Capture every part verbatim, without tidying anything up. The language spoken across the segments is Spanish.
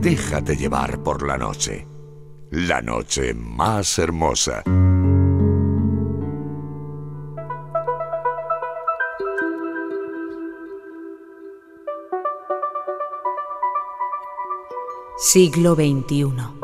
Déjate llevar por la noche. La noche más hermosa. Siglo veintiuno.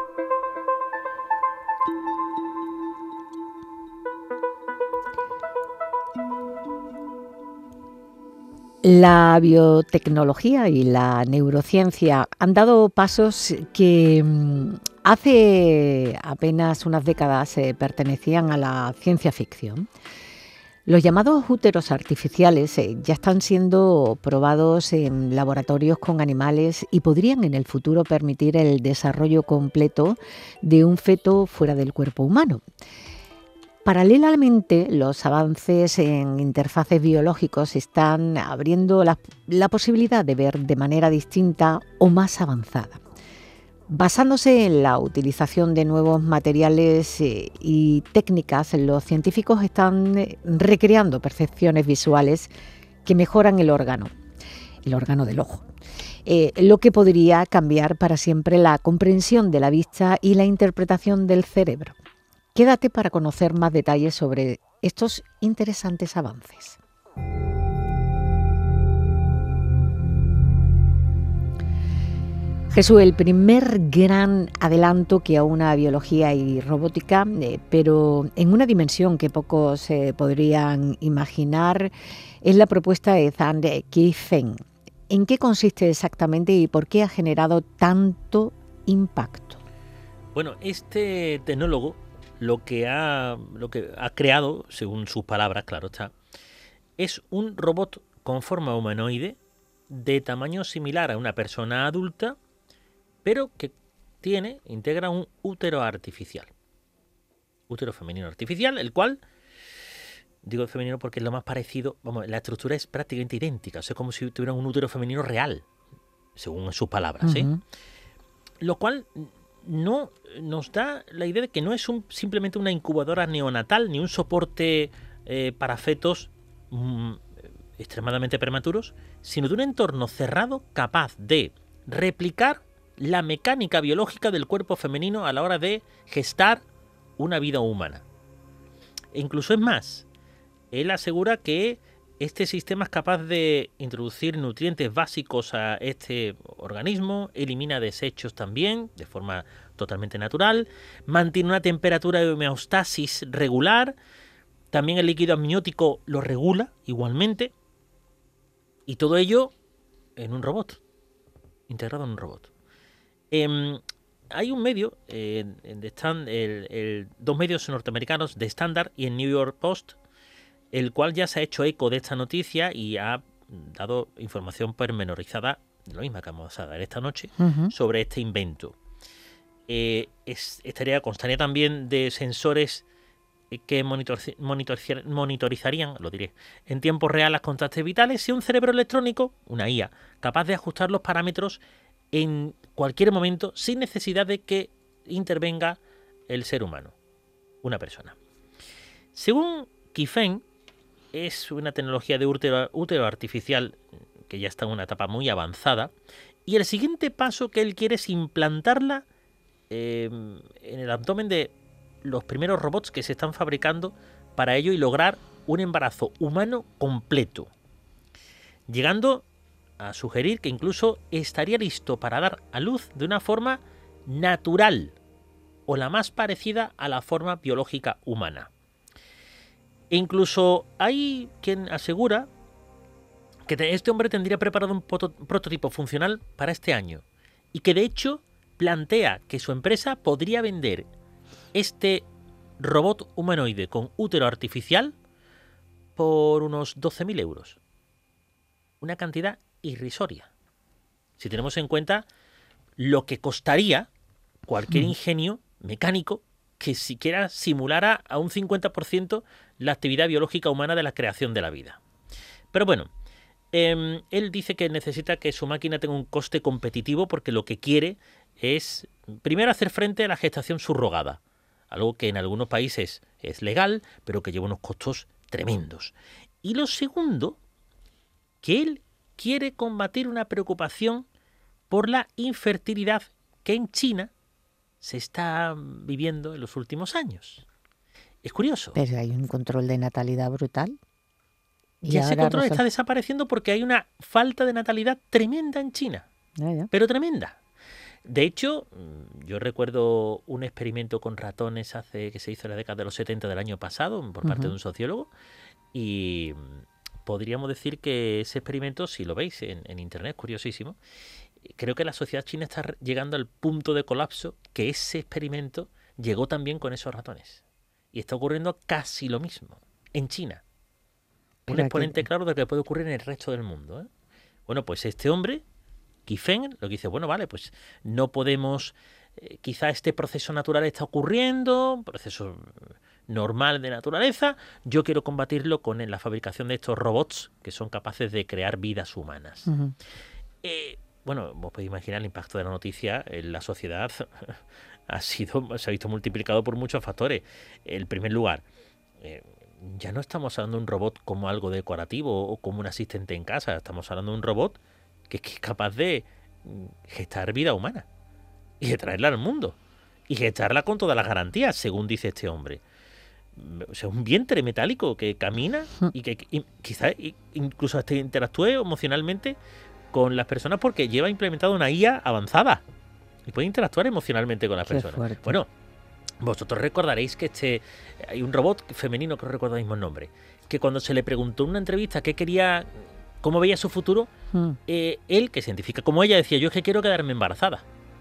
La biotecnología y la neurociencia han dado pasos que mm, hace apenas unas décadas eh, pertenecían a la ciencia ficción. Los llamados úteros artificiales eh, ya están siendo probados en laboratorios con animales y podrían en el futuro permitir el desarrollo completo de un feto fuera del cuerpo humano. Paralelamente, los avances en interfaces biológicos están abriendo la, la posibilidad de ver de manera distinta o más avanzada. Basándose en la utilización de nuevos materiales eh, y técnicas, los científicos están eh, recreando percepciones visuales que mejoran el órgano, el órgano del ojo, eh, lo que podría cambiar para siempre la comprensión de la vista y la interpretación del cerebro. Quédate para conocer más detalles sobre estos interesantes avances. Jesús, el primer gran adelanto que aúna biología y robótica, eh, pero en una dimensión que pocos eh, podrían imaginar, es la propuesta de Zhang Keifeng. ¿En qué consiste exactamente y por qué ha generado tanto impacto? Bueno, este tecnólogo lo que ha, lo que ha creado, según sus palabras, claro está, es un robot con forma humanoide de tamaño similar a una persona adulta, pero que tiene, integra un útero artificial. Útero femenino artificial, el cual, digo femenino porque es lo más parecido, vamos, la estructura es prácticamente idéntica, o sea, es como si tuviera un útero femenino real, según sus palabras, ¿eh? Uh-huh. Lo cual no nos da la idea de que no es un, simplemente una incubadora neonatal ni un soporte eh, para fetos mm, extremadamente prematuros, sino de un entorno cerrado capaz de replicar la mecánica biológica del cuerpo femenino a la hora de gestar una vida humana. E incluso es más, él asegura que este sistema es capaz de introducir nutrientes básicos a este organismo, elimina desechos también, de forma totalmente natural, mantiene una temperatura de homeostasis regular, también el líquido amniótico lo regula igualmente, y todo ello en un robot, integrado en un robot. Eh, hay un medio, eh, de stand, el, el, dos medios norteamericanos, The Standard y el New York Post, el cual ya se ha hecho eco de esta noticia y ha dado información pormenorizada, lo mismo que vamos a dar esta noche, uh-huh. sobre este invento. Eh, es, estaría, constaría también de sensores que monitor, monitor, monitorizarían, lo diré, en tiempo real las constantes vitales y un cerebro electrónico, una I A, capaz de ajustar los parámetros en cualquier momento sin necesidad de que intervenga el ser humano, una persona. Según Keifeng, es una tecnología de útero, útero artificial que ya está en una etapa muy avanzada y el siguiente paso que él quiere es implantarla eh, en el abdomen de los primeros robots que se están fabricando para ello y lograr un embarazo humano completo, llegando a sugerir que incluso estaría listo para dar a luz de una forma natural o la más parecida a la forma biológica humana. E incluso hay quien asegura que este hombre tendría preparado un prototipo funcional para este año y que de hecho plantea que su empresa podría vender este robot humanoide con útero artificial por unos doce mil euros. Una cantidad irrisoria, si tenemos en cuenta lo que costaría cualquier ingenio mecánico que siquiera simulara a un cincuenta por ciento la actividad biológica humana de la creación de la vida. Pero bueno, eh, él dice que necesita que su máquina tenga un coste competitivo porque lo que quiere es, primero, hacer frente a la gestación subrogada, algo que en algunos países es legal, pero que lleva unos costos tremendos. Y lo segundo, que él quiere combatir una preocupación por la infertilidad que en China se está viviendo en los últimos años. Es curioso. Pero hay un control de natalidad brutal. Y, y ese control resol... está desapareciendo porque hay una falta de natalidad tremenda en China. Ya, ya. Pero tremenda. De hecho, yo recuerdo un experimento con ratones hace que se hizo en la década de los setenta del año pasado por parte uh-huh. de un sociólogo, y podríamos decir que ese experimento, si lo veis en, en internet, curiosísimo, creo que la sociedad china está llegando al punto de colapso que ese experimento llegó también con esos ratones. Y está ocurriendo casi lo mismo en China. Un Pero exponente que... claro de lo que puede ocurrir en el resto del mundo, ¿eh? Bueno, pues este hombre, Qifeng, lo que dice, bueno, vale, pues no podemos, eh, quizá este proceso natural está ocurriendo, proceso normal de naturaleza, yo quiero combatirlo con la fabricación de estos robots que son capaces de crear vidas humanas. Uh-huh. Eh, bueno, vos podéis imaginar el impacto de la noticia en la sociedad. ha sido, se ha visto multiplicado por muchos factores. En primer lugar, eh, ya no estamos hablando de un robot como algo decorativo o como un asistente en casa, estamos hablando de un robot que, que es capaz de gestar vida humana y de traerla al mundo y gestarla con todas las garantías, según dice este hombre. O sea, un vientre metálico que camina y que y, quizás incluso hasta interactúe emocionalmente con las personas porque lleva implementado una I A avanzada y puede interactuar emocionalmente con las Qué personas. Fuerte. Bueno, vosotros recordaréis que este hay un robot femenino, que no recuerdo el mismo nombre, que cuando se le preguntó en una entrevista qué quería, cómo veía su futuro, hmm. eh, él, que se identifica como ella, decía, yo es que quiero quedarme embarazada.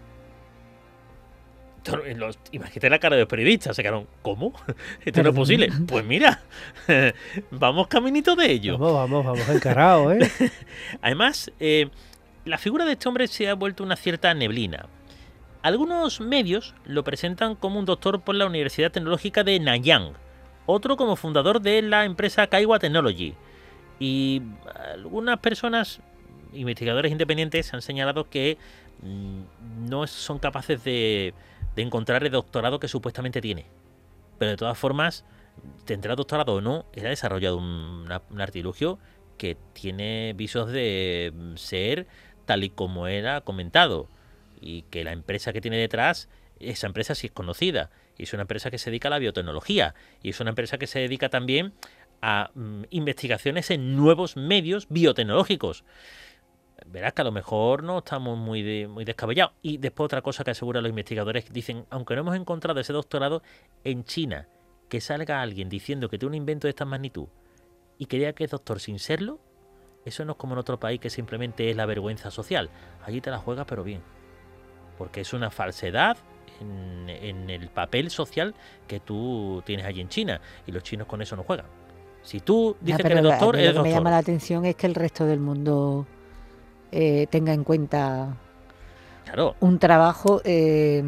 Los, imagínate la cara de los periodistas, se quedaron, ¿cómo? Esto no es posible. Pues mira, vamos caminito de ello. Vamos, vamos, vamos encarados, ¿eh? Además, eh, la figura de este hombre se ha vuelto una cierta neblina. Algunos medios lo presentan como un doctor por la Universidad Tecnológica de Nanyang, otro como fundador de la empresa Kaiwa Technology, y algunas personas, investigadores independientes, han señalado que mmm, no son capaces de de encontrar el doctorado que supuestamente tiene. Pero de todas formas, tendrá doctorado o no, él ha desarrollado un, un artilugio que tiene visos de ser tal y como él ha comentado. Y que la empresa que tiene detrás, esa empresa sí es conocida. Y es una empresa que se dedica a la biotecnología. Y es una empresa que se dedica también a mm, investigaciones en nuevos medios biotecnológicos. Verás que a lo mejor no estamos muy de, muy descabellados. Y después otra cosa que aseguran los investigadores, dicen, aunque no hemos encontrado ese doctorado en China, que salga alguien diciendo que tiene un invento de esta magnitud y que diga que es doctor sin serlo, eso no es como en otro país que simplemente es la vergüenza social. Allí te la juegas pero bien, porque es una falsedad en, en el papel social que tú tienes allí en China, y los chinos con eso no juegan. Si tú dices no, que eres doctor, lo eres que doctor. Me llama la atención es que el resto del mundo Eh, tenga en cuenta claro. un trabajo eh,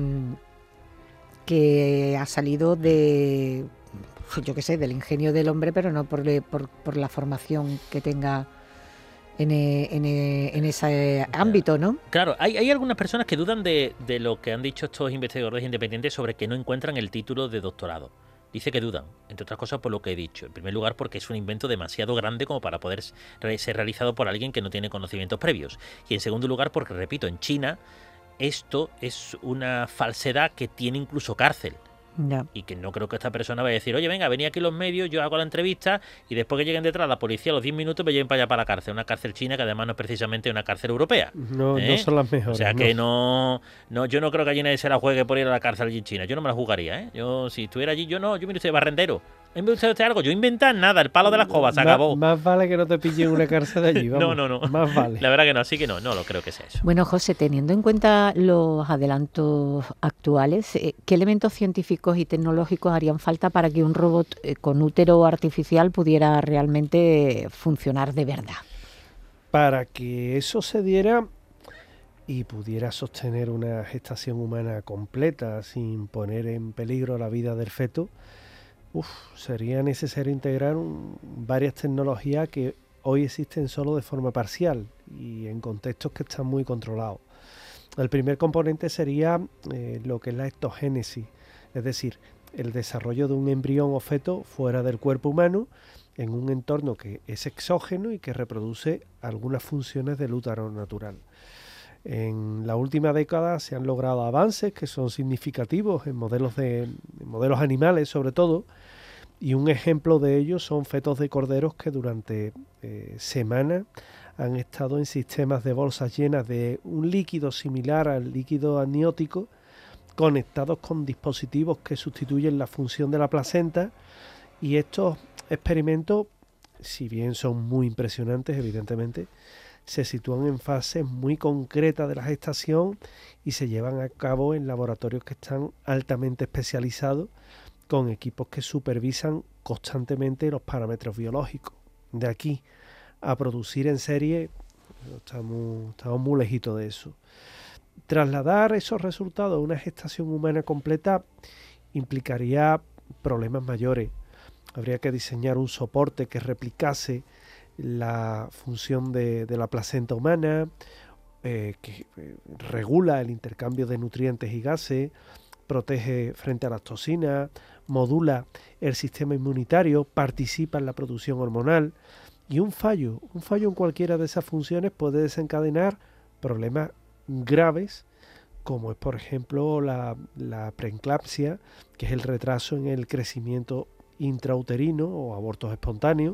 que ha salido de, yo qué sé, del ingenio del hombre, pero no por, por, por la formación que tenga en, en, en ese ámbito, ¿no? Claro, hay, hay algunas personas que dudan de, de lo que han dicho estos investigadores independientes sobre que no encuentran el título de doctorado. Dice que dudan, entre otras cosas por lo que he dicho. En primer lugar, porque es un invento demasiado grande como para poder ser realizado por alguien que no tiene conocimientos previos. Y en segundo lugar, porque, repito, en China esto es una falsedad que tiene incluso cárcel. No. Y que no creo que esta persona vaya a decir, oye, venga, vení aquí los medios, yo hago la entrevista y después que lleguen detrás la policía a los diez minutos me lleven para allá para la cárcel. Una cárcel china que además no es precisamente una cárcel europea. No, ¿eh? no son las mejores. O sea no. que no, no, yo no creo que allí nadie se la juegue por ir a la cárcel allí en China. Yo no me la jugaría, ¿eh? Yo, si estuviera allí, yo no, yo mire usted barrendero. ¿Me gusta usted algo? Yo inventar nada, el palo de la escoba, se acabó. Más, más vale que no te pille en una cárcel de allí, vamos. No, no, no. Más vale. La verdad que no, así que no, no lo creo que sea eso. Bueno, José, teniendo en cuenta los adelantos actuales, ¿qué elementos científicos y tecnológicos harían falta para que un robot con útero artificial pudiera realmente funcionar de verdad? Para que eso se diera y pudiera sostener una gestación humana completa sin poner en peligro la vida del feto, uf, sería necesario integrar un, varias tecnologías que hoy existen solo de forma parcial y en contextos que están muy controlados. El primer componente sería eh, lo que es la ectogénesis, es decir, el desarrollo de un embrión o feto fuera del cuerpo humano en un entorno que es exógeno y que reproduce algunas funciones del útero natural. En la última década se han logrado avances que son significativos en modelos, de, en modelos animales sobre todo, y un ejemplo de ello son fetos de corderos que durante eh, semanas han estado en sistemas de bolsas llenas de un líquido similar al líquido amniótico, conectados con dispositivos que sustituyen la función de la placenta, y estos experimentos, si bien son muy impresionantes evidentemente, se sitúan en fases muy concretas de la gestación y se llevan a cabo en laboratorios que están altamente especializados, con equipos que supervisan constantemente los parámetros biológicos. De aquí a producir en serie, estamos, estamos muy lejitos de eso. Trasladar esos resultados a una gestación humana completa implicaría problemas mayores. Habría que diseñar un soporte que replicase la función de, de la placenta humana, eh, que eh, regula el intercambio de nutrientes y gases, protege frente a las toxinas, modula el sistema inmunitario, participa en la producción hormonal, y un fallo, un fallo en cualquiera de esas funciones puede desencadenar problemas graves, como es por ejemplo la, la preeclampsia, que es el retraso en el crecimiento intrauterino o abortos espontáneos,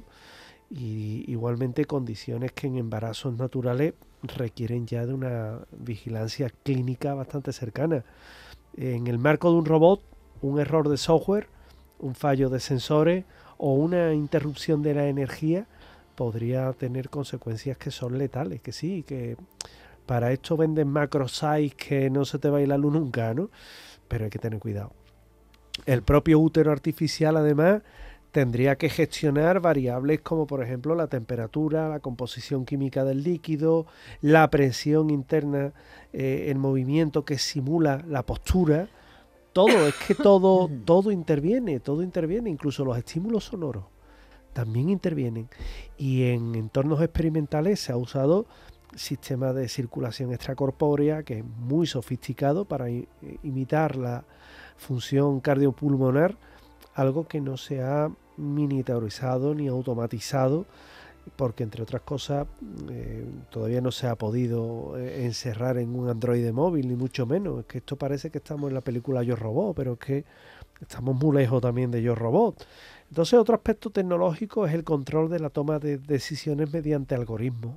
y igualmente condiciones que en embarazos naturales requieren ya de una vigilancia clínica bastante cercana. En el marco de un robot, un error de software, un fallo de sensores o una interrupción de la energía podría tener consecuencias que son letales, que sí, que para esto venden macro sites que no se te va a ir la luz nunca, ¿no? Pero hay que tener cuidado. El propio útero artificial, además, tendría que gestionar variables como, por ejemplo, la temperatura, la composición química del líquido, la presión interna eh, en movimiento que simula la postura. Todo, es que todo, todo interviene, todo interviene, incluso los estímulos sonoros también intervienen. Y en entornos experimentales se ha usado sistema de circulación extracorpórea, que es muy sofisticado para i- imitar la función cardiopulmonar, algo que no se ha miniaturizado ni automatizado, porque entre otras cosas eh, todavía no se ha podido eh, encerrar en un androide móvil, ni mucho menos. Es que esto parece que estamos en la película Yo Robot, pero es que estamos muy lejos también de Yo Robot. Entonces, otro aspecto tecnológico es el control de la toma de decisiones mediante algoritmos.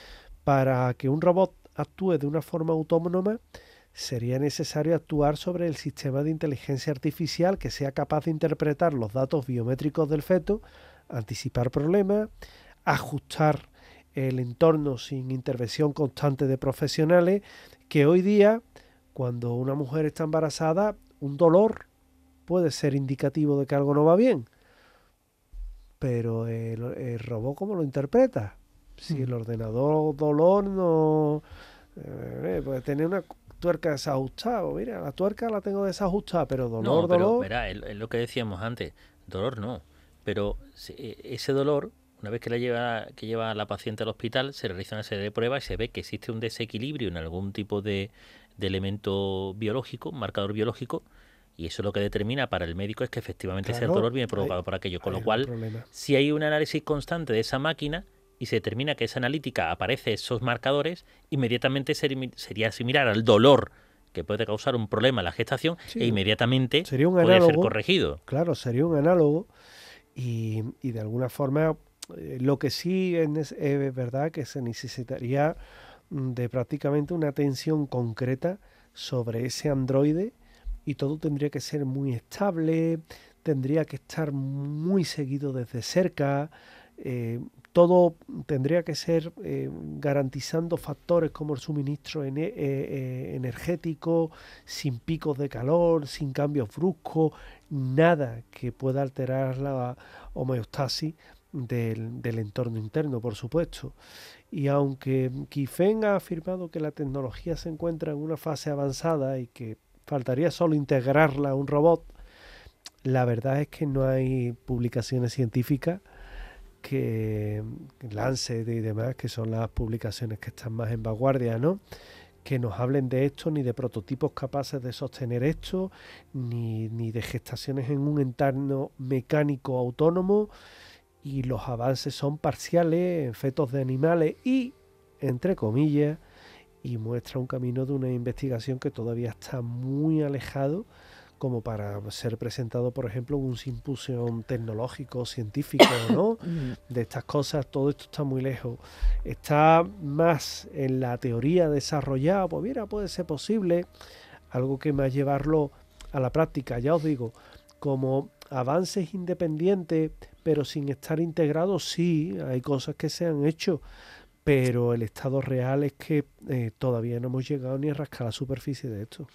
Para que un robot actúe de una forma autónoma, sería necesario actuar sobre el sistema de inteligencia artificial que sea capaz de interpretar los datos biométricos del feto, anticipar problemas, ajustar el entorno sin intervención constante de profesionales, que hoy día, cuando una mujer está embarazada, un dolor puede ser indicativo de que algo no va bien. Pero el, el robot, ¿cómo lo interpreta? Si el ordenador dolor no... Eh, puede tener una tuerca desajustada. Mira, la tuerca la tengo desajustada, pero dolor, No, pero dolor... verá, es, es lo que decíamos antes, dolor no, pero se- ese dolor, una vez que la lleva, que lleva a la paciente al hospital, se realiza una serie de pruebas y se ve que existe un desequilibrio en algún tipo de, de elemento biológico, un marcador biológico, y eso lo que determina para el médico es que efectivamente ese Claro, dolor viene provocado hay- por aquello, con hay lo un cual, problema. si hay un análisis constante de esa máquina y se determina que esa analítica aparece esos marcadores, inmediatamente seri- sería similar al dolor que puede causar un problema en la gestación Sí, e inmediatamente sería un puede ser análogo. corregido. Claro, sería un análogo y, y de alguna forma eh, lo que sí es, nes- es verdad que se necesitaría mm, de prácticamente una atención concreta sobre ese androide, y todo tendría que ser muy estable, tendría que estar muy seguido desde cerca, eh, todo tendría que ser eh, garantizando factores como el suministro ene- eh, eh, energético, sin picos de calor, sin cambios bruscos, nada que pueda alterar la homeostasis del, del entorno interno, por supuesto. Y aunque Kifen ha afirmado que la tecnología se encuentra en una fase avanzada y que faltaría solo integrarla a un robot, la verdad es que no hay publicaciones científicas que Lancet y demás, que son las publicaciones que están más en vanguardia, ¿no?, que nos hablen de esto, ni de prototipos capaces de sostener esto, ni, ni de gestaciones en un entorno mecánico autónomo, y los avances son parciales en fetos de animales y, entre comillas, y muestra un camino de una investigación que todavía está muy alejado como para ser presentado, por ejemplo, en un simposio tecnológico, científico, ¿no? De estas cosas, todo esto está muy lejos. Está más en la teoría desarrollada, pues mira, puede ser posible, algo que más llevarlo a la práctica, ya os digo, como avances independientes, pero sin estar integrados, sí, hay cosas que se han hecho, pero el estado real es que eh, todavía no hemos llegado ni a rascar la superficie de esto.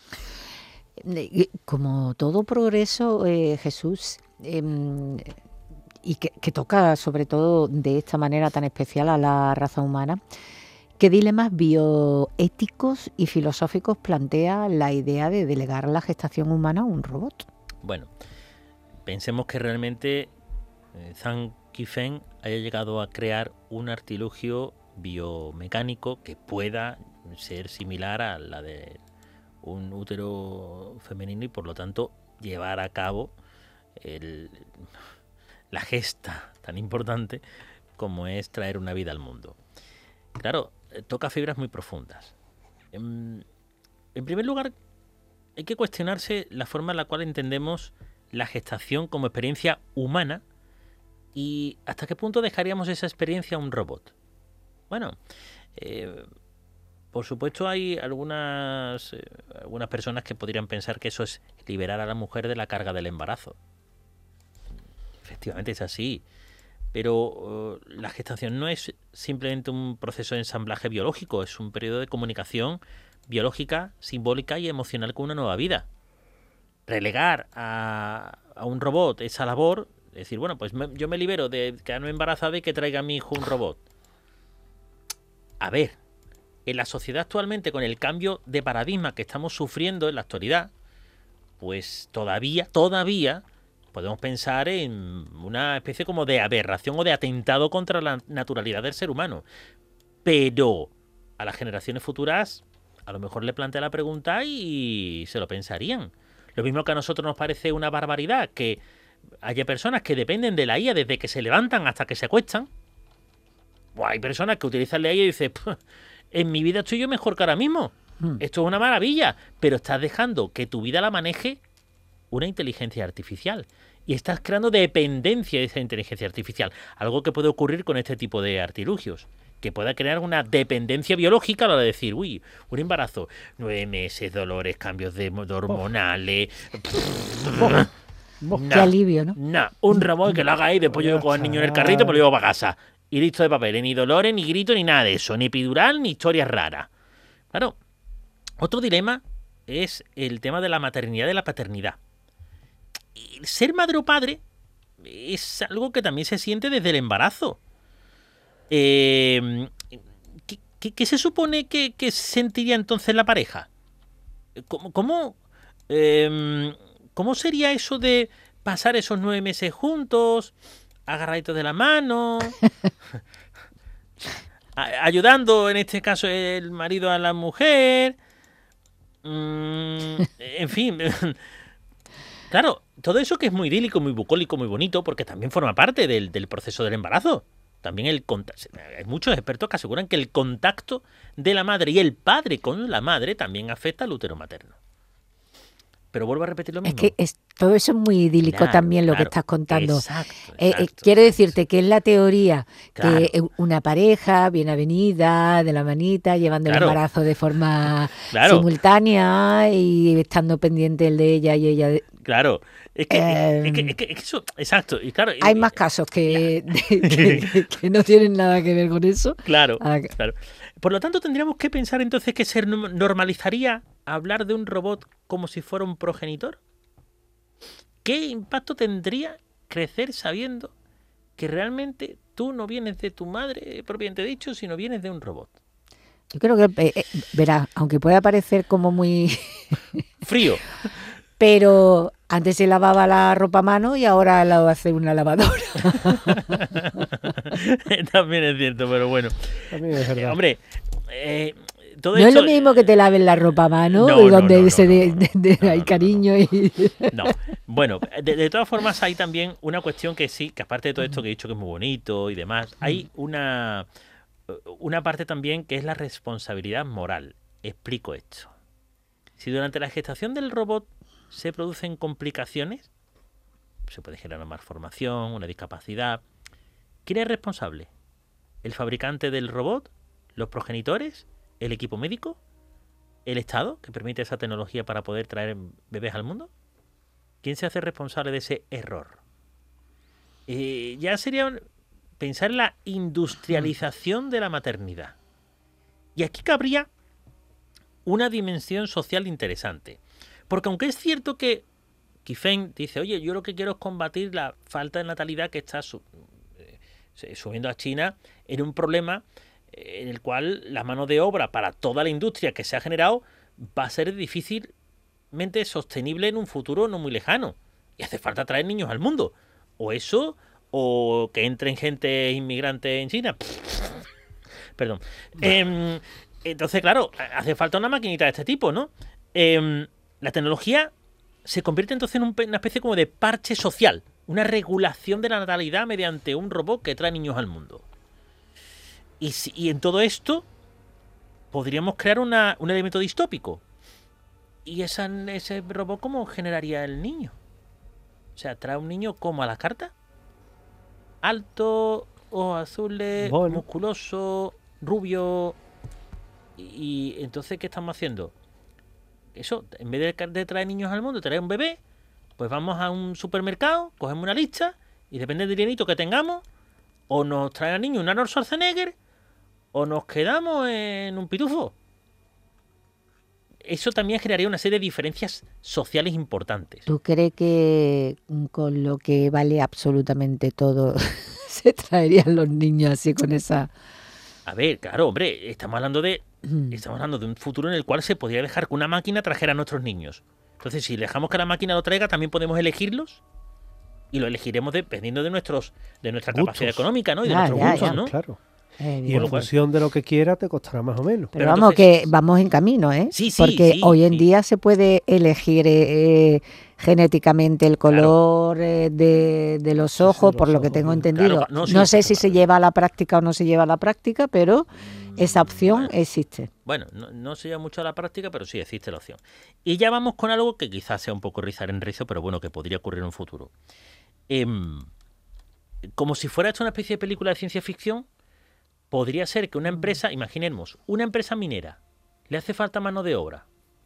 Como todo progreso, eh, Jesús, eh, y que, que toca sobre todo de esta manera tan especial a la raza humana, ¿qué dilemas bioéticos y filosóficos plantea la idea de delegar la gestación humana a un robot? Bueno, pensemos que realmente eh, Zhang Qifeng haya llegado a crear un artilugio biomecánico que pueda ser similar a la de un útero femenino y por lo tanto llevar a cabo el, la gesta tan importante como es traer una vida al mundo. Claro, toca fibras muy profundas. En, en primer lugar, hay que cuestionarse la forma en la cual entendemos la gestación como experiencia humana y hasta qué punto dejaríamos esa experiencia a un robot. Bueno, eh, por supuesto hay algunas, eh, algunas personas que podrían pensar que eso es liberar a la mujer de la carga del embarazo. Efectivamente es así, pero uh, la gestación no es simplemente un proceso de ensamblaje biológico, es un periodo de comunicación biológica, simbólica y emocional con una nueva vida. Relegar a, a un robot esa labor, decir, bueno, pues me, yo me libero de quedarme embarazada y que traiga a mi hijo un robot. A ver, en la sociedad actualmente, con el cambio de paradigma que estamos sufriendo en la actualidad, pues todavía, todavía podemos pensar en una especie como de aberración o de atentado contra la naturalidad del ser humano. Pero a las generaciones futuras a lo mejor le plantea la pregunta y se lo pensarían. Lo mismo que a nosotros nos parece una barbaridad que haya personas que dependen de la I A desde que se levantan hasta que se acuestan. Pues hay personas que utilizan la I A y dicen, en mi vida estoy yo mejor que ahora mismo. Hmm. Esto es una maravilla. Pero estás dejando que tu vida la maneje una inteligencia artificial. Y estás creando dependencia de esa inteligencia artificial. Algo que puede ocurrir con este tipo de artilugios. Que pueda crear una dependencia biológica a la hora de decir, uy, un embarazo, nueve meses, dolores, cambios de hormonales. Oh. Oh. Qué alivio, ¿no? Nah, un robot que lo haga ahí, después yo con el niño en el carrito me lo llevo para casa. Y listo de papeles, ni dolores, ni grito, ni nada de eso, ni epidural, ni historias raras. Claro, otro dilema es el tema de la maternidad y de la paternidad. El ser madre o padre es algo que también se siente desde el embarazo. Eh, ¿qué, qué, ¿Qué se supone que, que sentiría entonces la pareja? ¿Cómo, cómo, eh, ¿Cómo sería eso de pasar esos nueve meses juntos, agarraditos de la mano, ayudando en este caso el marido a la mujer? Mm, en fin, claro, todo eso que es muy idílico, muy bucólico, muy bonito, porque también forma parte del, del proceso del embarazo. También el hay muchos expertos que aseguran que el contacto de la madre y el padre con la madre también afecta al útero materno. Pero vuelvo a repetir lo mismo. Es que es, todo eso es muy idílico claro, también lo claro, que estás contando. Exacto, exacto, eh, eh, quiero exacto. decirte que es la teoría Claro. que una pareja bien avenida, de la manita, llevando Claro. el embarazo de forma Claro. simultánea y estando pendiente el de ella y ella de... Claro, es que, Eh, es que, es que, es que eso, exacto. Y claro, Hay y- más casos que, de- que, que no tienen nada que ver con eso. Claro, Ah, claro. Por lo tanto, tendríamos que pensar entonces que se norm- normalizaría hablar de un robot como si fuera un progenitor. ¿Qué impacto tendría crecer sabiendo que realmente tú no vienes de tu madre, propiamente dicho, sino vienes de un robot? Yo creo que, eh, eh, verás, aunque pueda parecer como muy... Frío. Pero antes se lavaba la ropa a mano y ahora la hace una lavadora. También es cierto, pero bueno. También es Eh, verdad. hombre, eh, todo No es esto... lo mismo que te laven la ropa a mano, No, y no, donde no, no, se no, de, no, de- de- no, hay no, no, cariño y... No, bueno, de, de todas formas hay también una cuestión que sí, que aparte de todo esto que he dicho que es muy bonito y demás, hay una una parte también que es la responsabilidad moral. Explico esto. Si durante la gestación del robot se producen complicaciones, se puede generar una malformación, una discapacidad, ¿quién es responsable? ¿El fabricante del robot? ¿Los progenitores? ¿El equipo médico? ¿El Estado, que permite esa tecnología para poder traer bebés al mundo? ¿Quién se hace responsable de ese error? Eh, ya sería pensar en la industrialización de la maternidad. Y aquí cabría una dimensión social interesante. Porque aunque es cierto que Kiffen dice, oye, yo lo que quiero es combatir la falta de natalidad que está su, eh, subiendo a China en un problema en el cual la mano de obra para toda la industria que se ha generado va a ser difícilmente sostenible en un futuro no muy lejano. Y hace falta traer niños al mundo. O eso, o que entren gente inmigrante en China. Perdón. Eh, entonces, claro, hace falta una maquinita de este tipo, ¿no? Eh, la tecnología se convierte entonces en un, una especie como de parche social, una regulación de la natalidad mediante un robot que trae niños al mundo. Y, si, y en todo esto podríamos crear una, un elemento distópico. ¿Y esa, ese robot cómo generaría el niño? O sea, ¿trae un niño como a la carta? Alto, ojos azules, bueno. musculoso, rubio. Y, y entonces, ¿qué estamos haciendo? Eso, en vez de, de traer niños al mundo, traer un bebé, pues vamos a un supermercado, cogemos una lista y depende del dinerito que tengamos, o nos trae al niño un Arnold Schwarzenegger o nos quedamos en un pitufo. Eso también generaría una serie de diferencias sociales importantes. ¿Tú crees que con lo que vale absolutamente todo se traerían los niños así con esa...? A ver, claro, hombre, estamos hablando de estamos hablando de un futuro en el cual se podría dejar que una máquina trajera a nuestros niños. Entonces, si dejamos que la máquina lo traiga, también podemos elegirlos y lo elegiremos dependiendo de nuestros de nuestra gustos. capacidad económica, ¿no? Y de ah, nuestros ya, gustos, ya. ¿no? Claro. Eh, y en función de lo que quiera te costará más o menos. Pero, Pero vamos entonces, que vamos en camino, ¿eh? Sí, sí, Porque sí, hoy en sí. día se puede elegir eh, genéticamente el color claro. eh, de, de los ojos, sí, sí, por los lo que ojos, tengo entendido. Claro, no, sí, no sé si se lleva a la práctica o no se lleva a la práctica, pero esa opción bueno, existe. Bueno, no, no se lleva mucho a la práctica, pero sí existe la opción. Y ya vamos con algo que quizás sea un poco rizar en rizo, pero bueno, que podría ocurrir en un futuro. Eh, como si fuera esto una especie de película de ciencia ficción, podría ser que una empresa, imaginemos, una empresa minera, le hace falta mano de obra.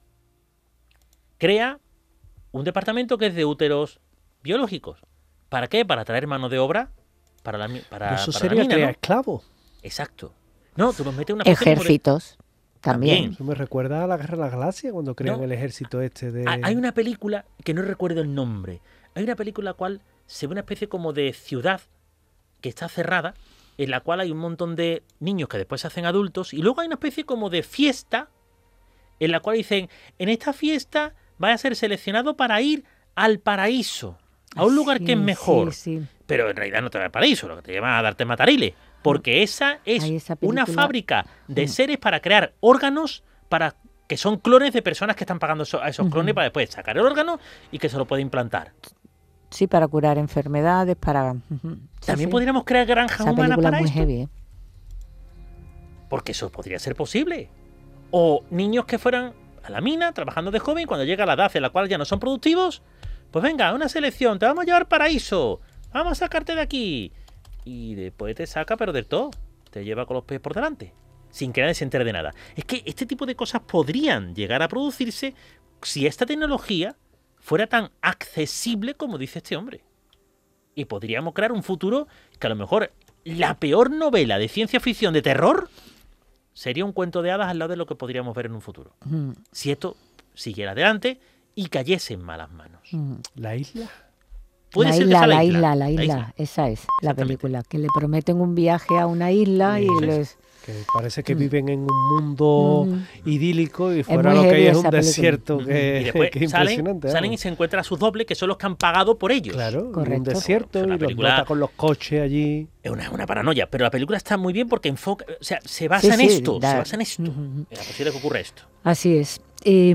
Crea un departamento que es de úteros biológicos. ¿Para qué? Para traer mano de obra para la para, Eso para sería la mina, crear ¿no? esclavos. Exacto. No, tú los metes en una ejércitos de... también. también. Eso me recuerda a la Guerra de las Galaxias cuando crean no. el ejército este de... Hay una película que no recuerdo el nombre. Hay una película en la cual se ve una especie como de ciudad que está cerrada, en la cual hay un montón de niños que después se hacen adultos, y luego hay una especie como de fiesta en la cual dicen, en esta fiesta vas a ser seleccionado para ir al paraíso, a un lugar sí, que es mejor. Sí, sí. Pero en realidad no te va al paraíso, lo que te lleva a darte matariles, porque esa es esa una fábrica de seres para crear órganos para que son clones de personas que están pagando a esos clones uh-huh. para después sacar el órgano y que se lo puede implantar. Sí, para curar enfermedades, para... Uh-huh. Sí, También sí. podríamos crear granjas Esa humanas para muy esto. Heavy, ¿eh? Porque eso podría ser posible. O niños que fueran a la mina trabajando de joven, cuando llega la edad en la cual ya no son productivos, pues venga, una selección, te vamos a llevar al paraíso, vamos a sacarte de aquí. Y después te saca, pero del todo, te lleva con los pies por delante, sin que nadie se entere de nada. Es que este tipo de cosas podrían llegar a producirse si esta tecnología fuera tan accesible como dice este hombre. Y podríamos crear un futuro que a lo mejor la peor novela de ciencia ficción de terror sería un cuento de hadas al lado de lo que podríamos ver en un futuro. Mm. Si esto siguiera adelante y cayese en malas manos. Mm. ¿La isla? Puede la, ser isla, que sea la, la isla, isla, la isla, la isla. Esa es la película. Que le prometen un viaje a una isla sí, y sí. les... Que parece que viven en un mundo mm. idílico y fuera lo que hay es un desierto que, y después que es salen, impresionante. Salen y se encuentran a sus dobles, que son los que han pagado por ellos. Claro, correcto. un desierto y los nota con los coches allí. Es una, una paranoia, pero la película está muy bien porque enfoca, o sea, se basa sí, en sí, esto, da. se basa en esto, uh-huh. en la posibilidad de que ocurra esto. Así es. Eh,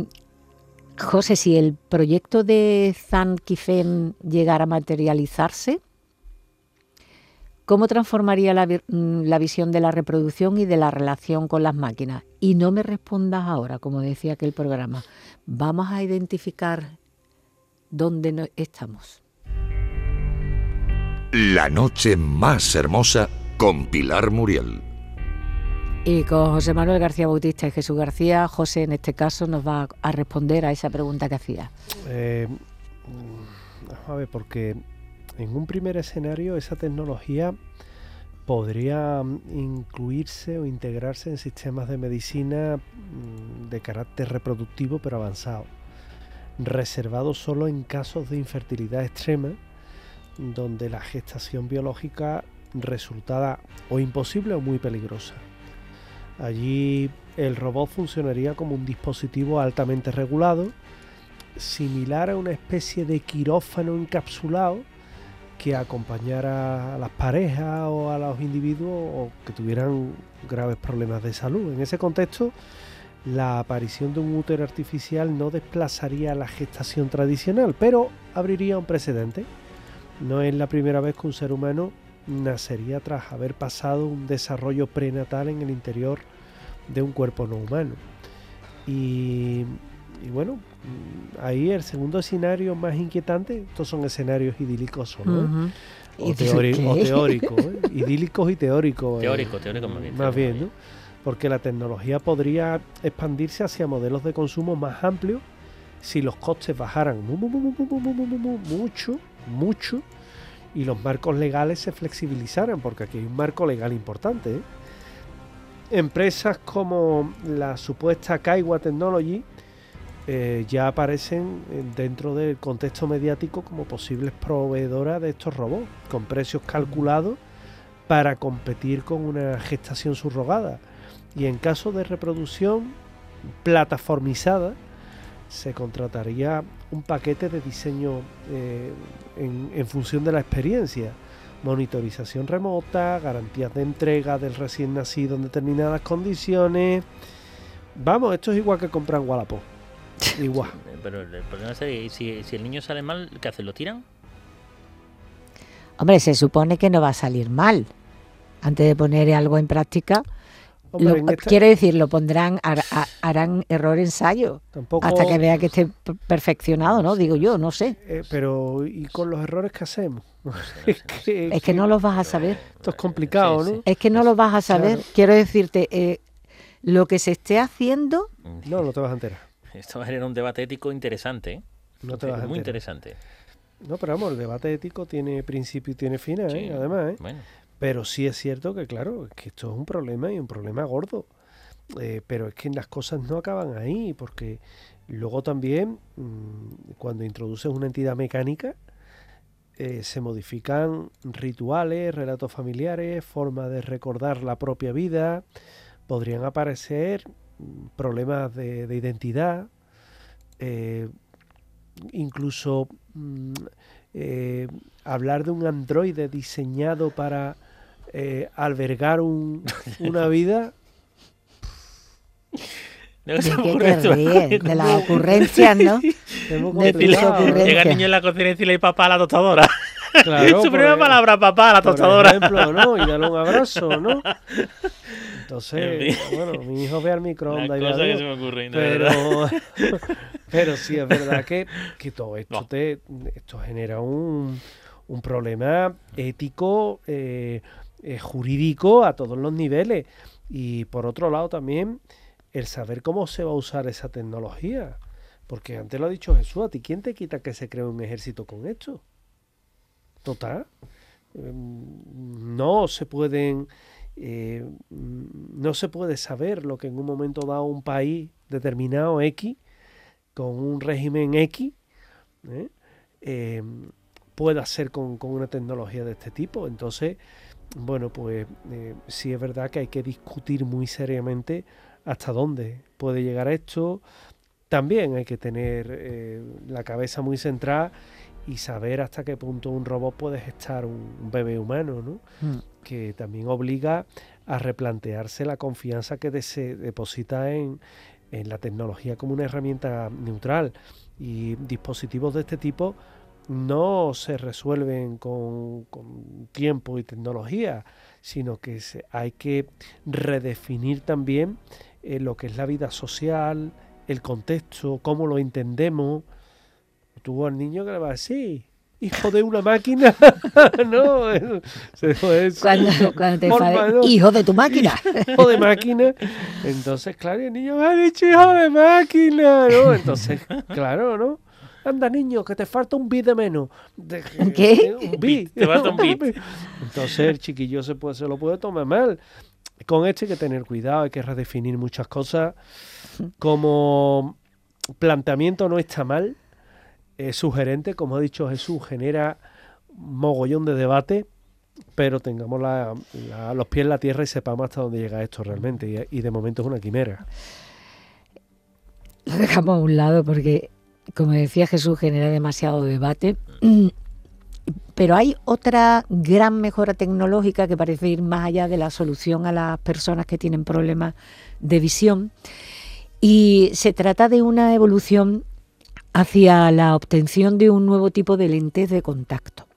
José, si el proyecto de Zhang Kifen llegara a materializarse, ¿Cómo transformaría la, la visión de la reproducción y de la relación con las máquinas? Y no me respondas ahora, como decía aquel programa. Vamos a identificar dónde no estamos. La noche más hermosa con Pilar Muriel. Y con José Manuel García Bautista y Jesús García, José en este caso nos va a responder a esa pregunta que hacía. Eh, vamos a ver, porque en un primer escenario esa tecnología podría incluirse o integrarse en sistemas de medicina de carácter reproductivo pero avanzado, reservados solo en casos de infertilidad extrema, donde la gestación biológica resultara o imposible o muy peligrosa. Allí el robot funcionaría como un dispositivo altamente regulado, similar a una especie de quirófano encapsulado que acompañara a las parejas o a los individuos o que tuvieran graves problemas de salud. En ese contexto, la aparición de un útero artificial no desplazaría la gestación tradicional, pero abriría un precedente. No es la primera vez que un ser humano nacería tras haber pasado un desarrollo prenatal en el interior de un cuerpo no humano. Y, y bueno, ahí el segundo escenario más inquietante, estos son escenarios idílicos solo, ¿eh? Uh-huh. o, teori- o teóricos, ¿eh? idílicos y teóricos. Teórico, eh, teórico más bien. Más bien, ¿no? Porque la tecnología podría expandirse hacia modelos de consumo más amplios si los costes bajaran mu- mu- mu- mu- mu- mu- mu- mu- mu- mucho, mucho, y los marcos legales se flexibilizaran, porque aquí hay un marco legal importante, ¿eh? Empresas como la supuesta Kaiwa Technology eh, ya aparecen dentro del contexto mediático como posibles proveedoras de estos robots, con precios calculados para competir con una gestación subrogada. Y en caso de reproducción plataformizada, se contrataría un paquete de diseño eh, en, en función de la experiencia, monitorización remota, garantías de entrega del recién nacido en determinadas condiciones. Vamos, esto es igual que comprar en Wallapop. Igual. Pero el problema es que si, si el niño sale mal, ¿qué hacen? ¿Lo tiran? Hombre, se supone que no va a salir mal. Antes de poner algo en práctica, Hombre, lo, en esta- quiero decir, lo pondrán, har- ha- harán error ensayo. Tampoco, Hasta que vea que esté p- perfeccionado, ¿no? Digo yo, no sé. eh, pero ¿y con los errores que hacemos? No sé, no sé, es no sé. que, Es que no los vas a saber. esto es complicado, Sí, ¿no? sí. Es que no lo vas a saber. Claro. Quiero decirte, eh, lo que se esté haciendo, No, no te vas a enterar. Esto va a generar un debate ético interesante, ¿eh? No te vas a Muy enterar. interesante. No, pero vamos, el debate ético tiene principio y tiene final, Sí. ¿eh? Además, ¿eh? Bueno, Pero sí es cierto que, claro, que esto es un problema y un problema gordo. Eh, pero es que las cosas no acaban ahí, porque luego también, mmm, cuando introduces una entidad mecánica, eh, se modifican rituales, relatos familiares, formas de recordar la propia vida, podrían aparecer mm, problemas de, de identidad, eh, incluso mm, eh, hablar de un androide diseñado para eh, albergar un, una vida. no ¿de se me qué ocurre te esto. ríes? De las ocurrencias, ¿no? Es muy De Y le- Pilar complicado, ¿eh? ocurrencia. llega el niño en la cocina y decirle papá a la tostadora. Claro, Su por primera ej- palabra, papá a la por tostadora. ejemplo, ¿no? Y darle un abrazo, ¿no? Entonces, En fin. bueno, mi hijo ve al microondas Las y le cosas que adiós. se me ocurren, de verdad. Pero, pero sí es verdad que, que todo esto No. te esto genera un, un problema ético, eh, eh, jurídico a todos los niveles. Y por otro lado también el saber cómo se va a usar esa tecnología. Porque antes lo ha dicho Jesús, ¿a ti quién te quita que se cree un ejército con esto? Total. Eh, No se pueden... Eh, no se puede saber lo que en un momento dado un país determinado X, con un régimen X, ¿eh? Eh, puede hacer con, con una tecnología de este tipo. Entonces, bueno, pues eh, sí es verdad que hay que discutir muy seriamente hasta dónde puede llegar esto. También hay que tener eh, la cabeza muy centrada y saber hasta qué punto un robot puede gestar un, un bebé humano, ¿no? Mm. Que también obliga a replantearse la confianza que de- se deposita en, en la tecnología como una herramienta neutral. Y dispositivos de este tipo no se resuelven con, con tiempo y tecnología, sino que se, hay que redefinir también eh, lo que es la vida social, el contexto, cómo lo entendemos. Tú al niño que le vas a decir, hijo de una máquina, no, eso, eso, cuando, cuando te forma, enfades, ¿no? hijo de tu máquina. Hijo de máquina. Entonces, claro, el niño me ha dicho hijo de máquina, ¿no? Entonces, claro, ¿no? Anda, niño, que te falta un bit de menos. De, ¿Qué? Un bit. Te falta un bit. Entonces el chiquillo se, puede, se lo puede tomar mal. Con esto hay que tener cuidado, hay que redefinir muchas cosas. Como planteamiento no está mal, es sugerente, como ha dicho Jesús, genera mogollón de debate, pero tengamos la, la, los pies en la tierra y sepamos hasta dónde llega esto realmente. Y, y de momento es una quimera. Lo dejamos a un lado porque, como decía Jesús, genera demasiado debate. Pero hay otra gran mejora tecnológica que parece ir más allá de la solución a las personas que tienen problemas de visión. Y se trata de una evolución hacia la obtención de un nuevo tipo de lentes de contacto.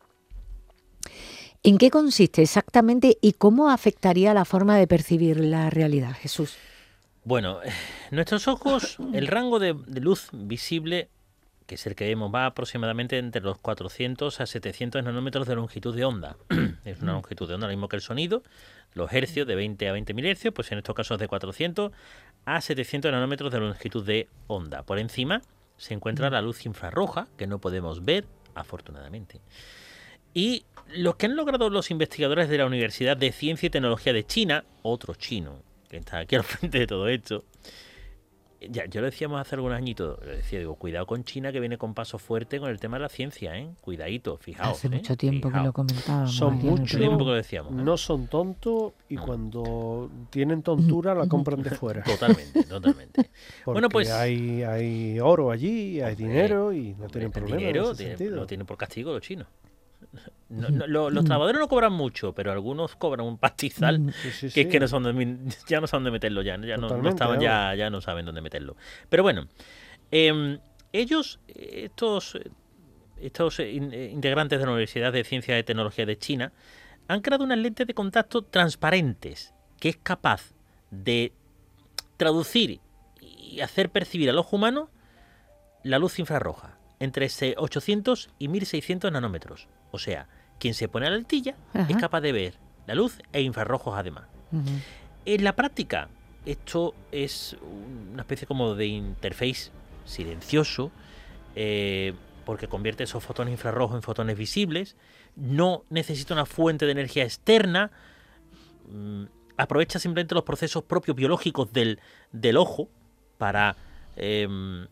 ¿En qué consiste exactamente y cómo afectaría la forma de percibir la realidad, Jesús? Bueno, nuestros ojos, el rango de, de luz visible, que es el que vemos, va aproximadamente entre los cuatrocientos a setecientos nanómetros de longitud de onda. Es una longitud de onda, lo mismo que el sonido. Los hercios de veinte a veinte mil hercios, pues en estos casos de cuatrocientos a setecientos nanómetros de longitud de onda. Por encima se encuentra la luz infrarroja, que no podemos ver, afortunadamente. Y lo que han logrado los investigadores de la Universidad de Ciencia y Tecnología de China, otro chino, que está aquí al frente de todo esto, ya, yo lo decíamos hace algunos añitos, le decía, digo, cuidado con China que viene con paso fuerte con el tema de la ciencia, ¿eh? Cuidadito, fijaos. Hace ¿eh? mucho tiempo Fijaos. que lo comentábamos. Son aquí en el muchos, programa. tiempo que lo decíamos, ¿eh? no son tontos y cuando tienen tontura la compran de fuera. Totalmente, totalmente. Porque Bueno, pues hay, hay oro allí, hay Hombre, dinero y no hombre, tienen el problema dinero en ese tiene- sentido. lo tienen por castigo los chinos. No, no, lo- los trabajadores no cobran mucho, pero algunos cobran un pastizal Mm. Sí, sí, que sí. es que no son de- ya no saben dónde meterlo, ya, ya, no, no Totalmente, estaban, ya, vamos. ya no saben dónde meterlo. Pero bueno, eh, ellos, estos, estos in- integrantes de la Universidad de Ciencia y Tecnología de China, han creado unas lentes de contacto transparentes que es capaz de traducir y hacer percibir al ojo humano la luz infrarroja entre ese ochocientos y mil seiscientos nanómetros. O sea, quien se pone a la lentilla Ajá. es capaz de ver la luz e infrarrojos además. Ujú. En la práctica, esto es una especie como de interface silencioso, eh, porque convierte esos fotones infrarrojos en fotones visibles, no necesita una fuente de energía externa, mm, aprovecha simplemente los procesos propios biológicos del, del ojo para eh,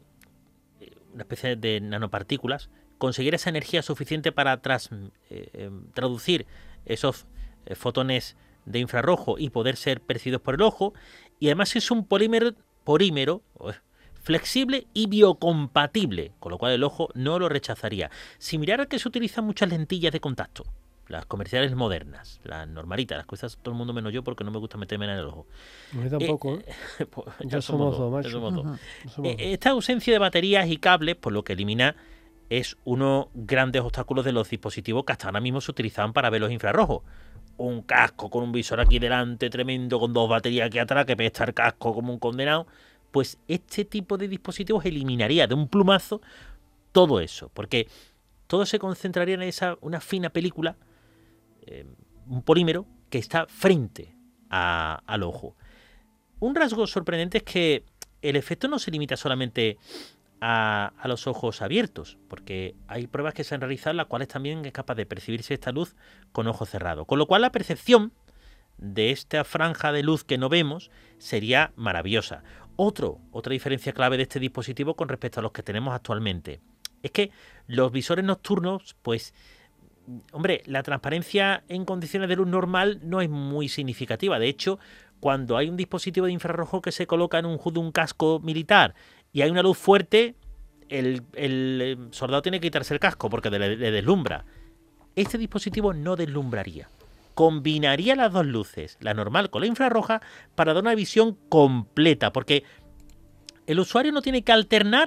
una especie de nanopartículas, conseguir esa energía suficiente para tras, eh, eh, traducir esos eh, fotones de infrarrojo y poder ser percibidos por el ojo, y además es un polímero, polímero flexible y biocompatible, con lo cual el ojo no lo rechazaría. Similar al que se utilizan muchas lentillas de contacto, las comerciales modernas, las normalitas, las que usa todo el mundo menos yo porque no me gusta meterme en el ojo. A mí tampoco, ¿eh? Eh, pues ya Ya somos dos, ya macho. somos dos. Ujú. No somos Eh, dos. Esta ausencia de baterías y cables, por lo que elimina, es uno grandes obstáculos de los dispositivos que hasta ahora mismo se utilizaban para ver los infrarrojos. Un casco con un visor aquí delante tremendo, con dos baterías aquí atrás, que pesta el casco como un condenado. Pues este tipo de dispositivos eliminaría de un plumazo todo eso, porque todo se concentraría en esa una fina película, eh, un polímero que está frente a, al ojo. Un rasgo sorprendente es que el efecto no se limita solamente a, a los ojos abiertos, porque hay pruebas que se han realizado en las cuales también es capaz de percibirse esta luz con ojos cerrados. Con lo cual la percepción de esta franja de luz que no vemos sería maravillosa. Otro, otra diferencia clave de este dispositivo con respecto a los que tenemos actualmente es que los visores nocturnos, pues, hombre, la transparencia en condiciones de luz normal no es muy significativa. De hecho, cuando hay un dispositivo de infrarrojo que se coloca en un, de un casco militar y hay una luz fuerte, el, el soldado tiene que quitarse el casco porque le, le deslumbra. Este dispositivo no deslumbraría. Combinaría las dos luces, la normal con la infrarroja, para dar una visión completa, porque el usuario no tiene que alternar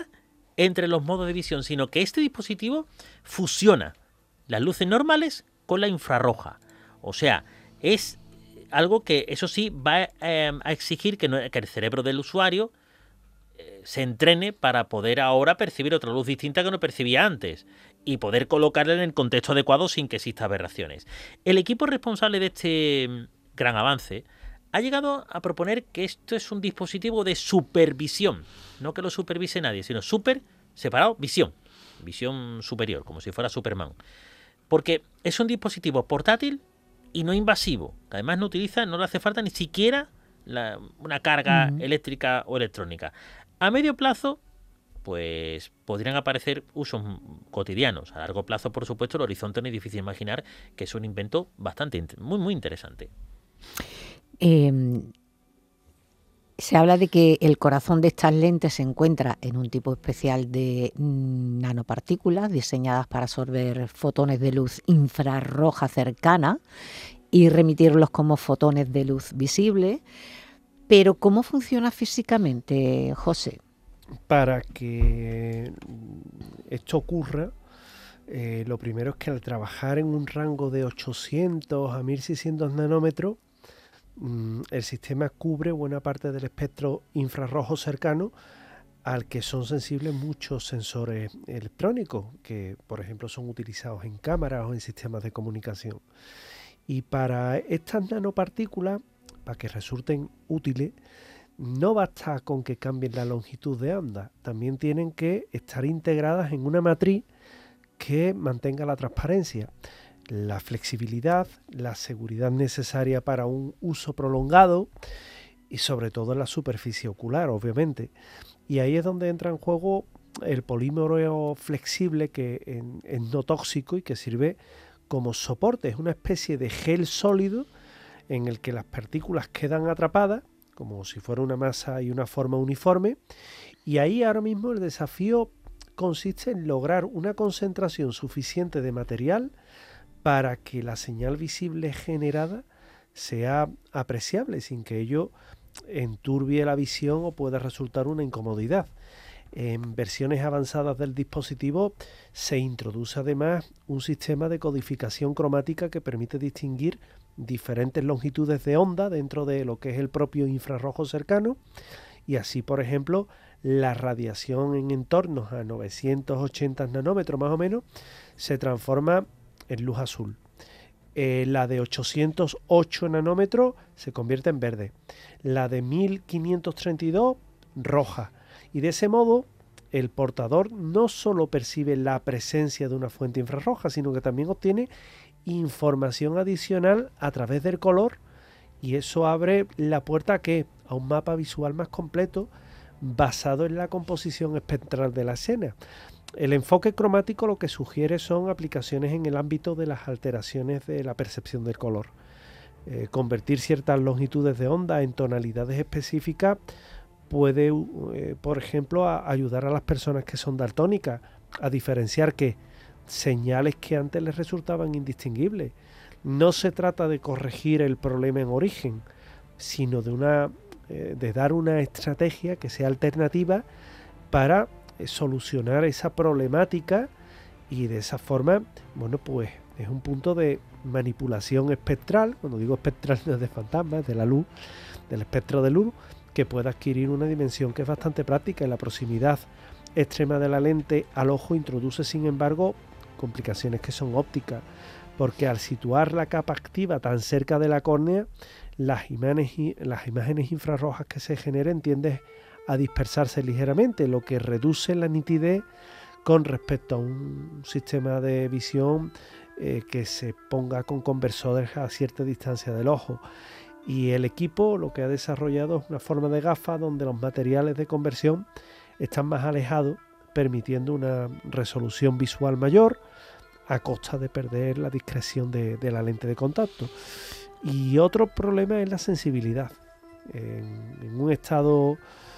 entre los modos de visión, sino que este dispositivo fusiona las luces normales con la infrarroja. O sea, es algo que, eso sí, va eh, a exigir que, no, que el cerebro del usuario eh, se entrene para poder ahora percibir otra luz distinta que no percibía antes y poder colocarla en el contexto adecuado sin que exista aberraciones. El equipo responsable de este gran avance ha llegado a proponer que esto es un dispositivo de supervisión, no que lo supervise nadie, sino super separado visión, visión superior, como si fuera Superman, porque es un dispositivo portátil y no invasivo, que además no utiliza, no le hace falta ni siquiera la, una carga uh-huh. eléctrica o electrónica. A medio plazo, pues podrían aparecer usos cotidianos. A largo plazo, por supuesto, el horizonte no es difícil imaginar, que es un invento bastante, muy, muy interesante. Eh, se habla de que el corazón de estas lentes se encuentra en un tipo especial de nanopartículas diseñadas para absorber fotones de luz infrarroja cercana y remitirlos como fotones de luz visible. Pero ¿cómo funciona físicamente, José? Para que esto ocurra, eh, lo primero es que al trabajar en un rango de ochocientos a mil seiscientos nanómetros, el sistema cubre buena parte del espectro infrarrojo cercano al que son sensibles muchos sensores electrónicos que, por ejemplo, son utilizados en cámaras o en sistemas de comunicación. Y para estas nanopartículas, para que resulten útiles, no basta con que cambien la longitud de onda, también tienen que estar integradas en una matriz que mantenga la transparencia, la flexibilidad, la seguridad necesaria para un uso prolongado y sobre todo en la superficie ocular, obviamente. Y ahí es donde entra en juego el polímero flexible que en, es no tóxico y que sirve como soporte. Es una especie de gel sólido en el que las partículas quedan atrapadas como si fuera una masa y una forma uniforme. Y ahí ahora mismo el desafío consiste en lograr una concentración suficiente de material para que la señal visible generada sea apreciable sin que ello enturbie la visión o pueda resultar una incomodidad. En versiones avanzadas del dispositivo se introduce además un sistema de codificación cromática que permite distinguir diferentes longitudes de onda dentro de lo que es el propio infrarrojo cercano, y así, por ejemplo, la radiación en entornos a novecientos ochenta nanómetros más o menos se transforma en luz azul. Eh, la de ochocientos ocho nanómetros se convierte en verde. La de mil quinientos treinta y dos, roja. Y de ese modo, el portador no solo percibe la presencia de una fuente infrarroja, sino que también obtiene información adicional a través del color, y eso abre la puerta ¿a qué? A un mapa visual más completo basado en la composición espectral de la escena. El enfoque cromático lo que sugiere son aplicaciones en el ámbito de las alteraciones de la percepción del color. Eh, convertir ciertas longitudes de onda en tonalidades específicas puede, eh, por ejemplo, a ayudar a las personas que son daltónicas a diferenciar que señales que antes les resultaban indistinguibles. No se trata de corregir el problema en origen, sino de, una, eh, de dar una estrategia que sea alternativa para solucionar esa problemática, y de esa forma, bueno, pues es un punto de manipulación espectral. Cuando digo espectral no es de fantasmas, es de la luz, del espectro de luz, que puede adquirir una dimensión que es bastante práctica. En la proximidad extrema de la lente al ojo introduce, sin embargo, complicaciones que son ópticas, porque al situar la capa activa tan cerca de la córnea, las imágenes, las imágenes infrarrojas que se generen tienden a dispersarse ligeramente, lo que reduce la nitidez con respecto a un sistema de visión eh, que se ponga con conversores a cierta distancia del ojo. Y el equipo lo que ha desarrollado es una forma de gafa donde los materiales de conversión están más alejados, permitiendo una resolución visual mayor a costa de perder la discreción de, de la lente de contacto. Y otro problema es la sensibilidad. En, en un estado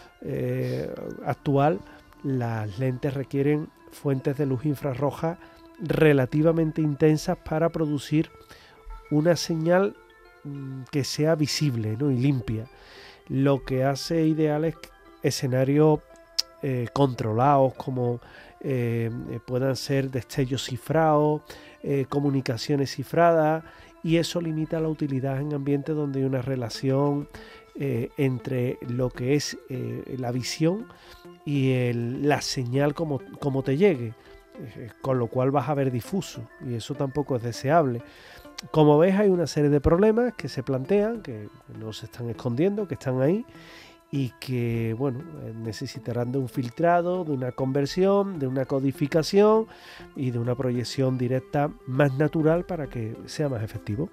Eh, actual, las lentes requieren fuentes de luz infrarroja relativamente intensas para producir una señal mmm, que sea visible, ¿no? Y limpia, lo que hace ideales escenarios eh, controlados, como eh, puedan ser destellos cifrados, eh, comunicaciones cifradas, y eso limita la utilidad en ambientes donde hay una relación eh, entre lo que es eh, la visión y el, la señal como, como te llegue, eh, con lo cual vas a ver difuso, y eso tampoco es deseable. Como ves, hay una serie de problemas que se plantean, que no se están escondiendo, que están ahí, y que, bueno, necesitarán de un filtrado, de una conversión, de una codificación y de una proyección directa más natural para que sea más efectivo.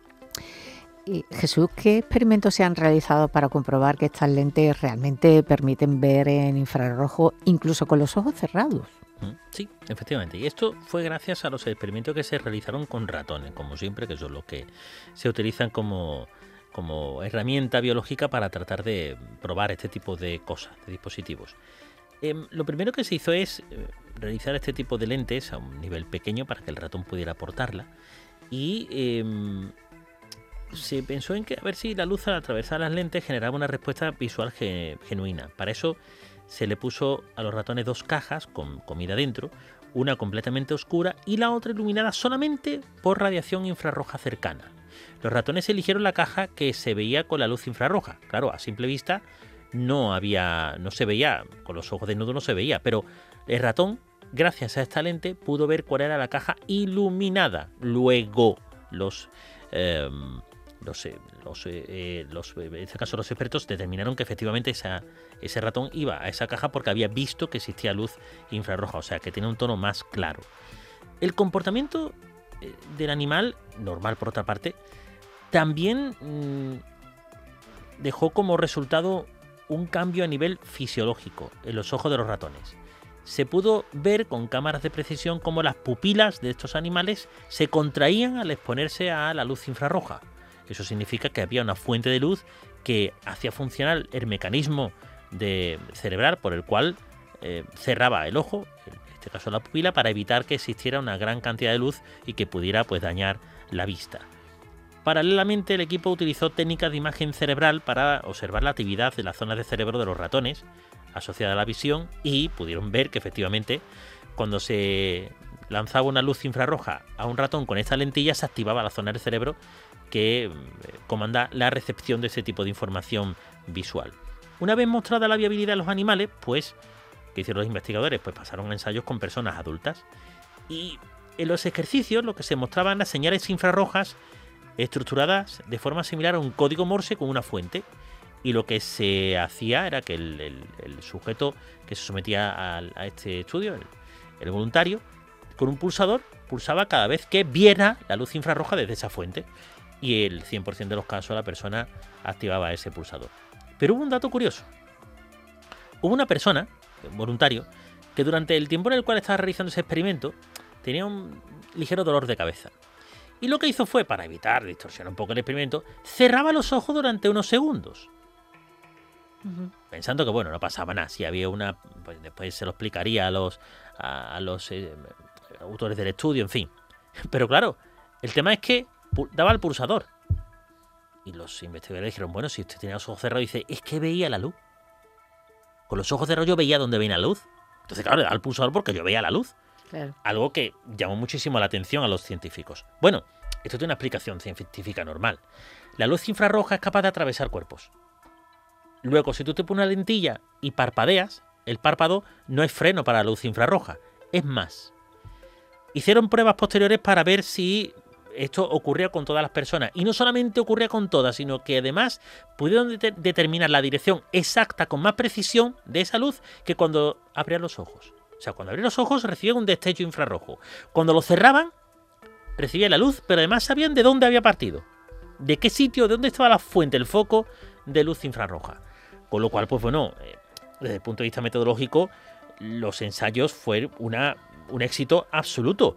Y Jesús, ¿qué experimentos se han realizado para comprobar que estas lentes realmente permiten ver en infrarrojo incluso con los ojos cerrados? Sí, efectivamente. Y esto fue gracias a los experimentos que se realizaron con ratones, como siempre, que son los que se utilizan como, como herramienta biológica para tratar de probar este tipo de cosas, de dispositivos. Eh, lo primero que se hizo es eh, realizar este tipo de lentes a un nivel pequeño para que el ratón pudiera portarla, y eh, se pensó en que a ver si la luz al atravesar las lentes generaba una respuesta visual ge- genuina. Para eso se le puso a los ratones dos cajas con comida dentro, una completamente oscura y la otra iluminada solamente por radiación infrarroja cercana. Los ratones eligieron la caja que se veía con la luz infrarroja. Claro, a simple vista no había, no se veía, con los ojos desnudos no se veía, pero el ratón, gracias a esta lente, pudo ver cuál era la caja iluminada. Luego, los... Eh, Los, los, eh, los, en este caso los expertos determinaron que efectivamente esa, ese ratón iba a esa caja porque había visto que existía luz infrarroja, o sea que tiene un tono más claro. El comportamiento eh, del animal, normal por otra parte, también mmm, dejó como resultado un cambio a nivel fisiológico en los ojos de los ratones. Se pudo ver con cámaras de precisión cómo las pupilas de estos animales se contraían al exponerse a la luz infrarroja. Eso significa que había una fuente de luz que hacía funcionar el mecanismo de cerebral por el cual eh, cerraba el ojo, en este caso la pupila, para evitar que existiera una gran cantidad de luz y que pudiera pues, dañar la vista. Paralelamente, el equipo utilizó técnicas de imagen cerebral para observar la actividad de las zonas de cerebro de los ratones asociada a la visión, y pudieron ver que efectivamente cuando se lanzaba una luz infrarroja a un ratón con esta lentilla se activaba la zona del cerebro que comanda la recepción de ese tipo de información visual. Una vez mostrada la viabilidad de los animales, pues, ¿qué hicieron los investigadores? Pues pasaron a ensayos con personas adultas, y en los ejercicios lo que se mostraban las señales infrarrojas estructuradas de forma similar a un código Morse con una fuente, y lo que se hacía era que el, el, el sujeto que se sometía a, a este estudio, el, el voluntario, con un pulsador pulsaba cada vez que viera la luz infrarroja desde esa fuente, y el cien por ciento de los casos la persona activaba ese pulsador. Pero hubo un dato curioso. Hubo una persona, un voluntario, que durante el tiempo en el cual estaba realizando ese experimento tenía un ligero dolor de cabeza. Y lo que hizo fue, para evitar distorsionar un poco el experimento, cerraba los ojos durante unos segundos. Uh-huh. Pensando que, bueno, no pasaba nada. Si había una... Pues después se lo explicaría a los, a, a los eh, autores del estudio, en fin. Pero claro, el tema es que daba el pulsador. Y los investigadores dijeron, bueno, si usted tenía los ojos cerrados, dice, es que veía la luz. Con los ojos cerrados yo veía dónde venía la luz. Entonces, claro, le daba el pulsador porque yo veía la luz. Claro. Algo que llamó muchísimo la atención a los científicos. Bueno, esto tiene una explicación científica normal. La luz infrarroja es capaz de atravesar cuerpos. Luego, si tú te pones una lentilla y parpadeas, el párpado no es freno para la luz infrarroja. Es más, hicieron pruebas posteriores para ver si esto ocurría con todas las personas. Y no solamente ocurría con todas, sino que además pudieron de- determinar la dirección exacta con más precisión de esa luz que cuando abrían los ojos. O sea, cuando abrían los ojos recibían un destello infrarrojo. Cuando los cerraban, recibían la luz, pero además sabían de dónde había partido. De qué sitio, de dónde estaba la fuente, el foco de luz infrarroja. Con lo cual, pues bueno, eh, desde el punto de vista metodológico, los ensayos fueron una, un éxito absoluto.